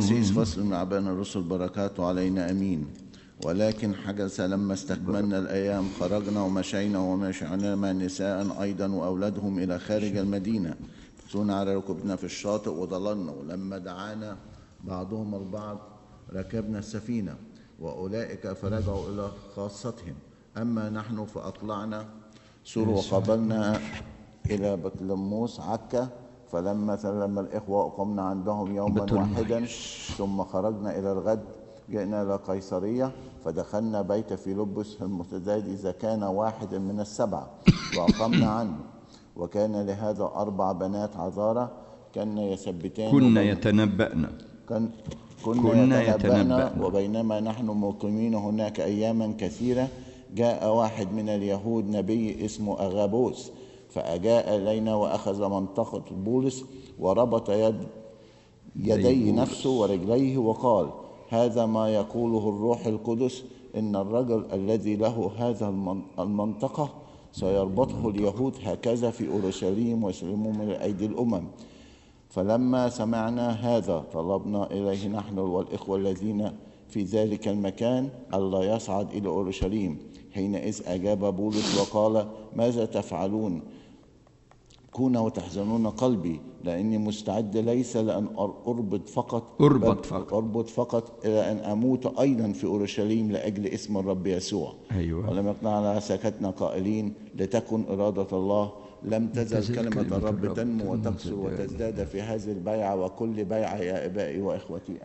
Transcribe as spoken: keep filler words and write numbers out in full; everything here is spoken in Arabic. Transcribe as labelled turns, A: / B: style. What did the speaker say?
A: تأسيس فصل من أعبان الرسل بركاته علينا أمين. ولكن حدث لما استكملنا الأيام خرجنا ومشينا ومشينا مع نساء أيضا وأولادهم إلى خارج المدينة، فتونا على ركبنا في الشاطئ وضللنا، ولما دعانا بعضهم البعض ركبنا السفينة، وأولئك فرجعوا إلى خاصتهم، أما نحن فأطلعنا سور وقبلنا إلى بطلموس عكا. فلما سلم الإخوة قمنا عندهم يوما واحدا، ثم خرجنا إلى الغد جئنا إلى قيصرية، فدخلنا بيت فيلبس المتزايد إذا كان واحد من السبعة وأقمنا عنه. وكان لهذا أربع بنات عذارى كنا يثبتان
B: كنا يتنبأنا
A: كن كنا يتنبأنا وبينما نحن مقيمين هناك أياما كثيرة جاء واحد من اليهود نبي اسمه أغابوس، فأجاء إلينا وأخذ منطقة بولس وربط يد يدي نفسه ورجليه وقال: هذا ما يقوله الروح القدس، إن الرجل الذي له هذا المنطقة سيربطه اليهود هكذا في أورشليم ويسلمه من أيدي الأمم. فلما سمعنا هذا طلبنا إليه نحن والإخوة الذين في ذلك المكان ألا يصعد إلى أورشليم. حينئذ أجاب بولس وقال: ماذا تفعلون؟ كونوا وتحزنون قلبي، لأني مستعد ليس لأن أربط فقط
B: أربط فقط
A: أربط فقط إلى أن أموت أيضا في أورشليم لأجل اسم الرب يسوع.
B: أيوة.
A: ولم يقنعنا سكتنا قائلين: لتكن إرادة الله. لم تزل كلمة, كلمة الرب تنمو وتكثر وتزداد في هذه البيعة وكل بيعة يا أبائي وإخوتي.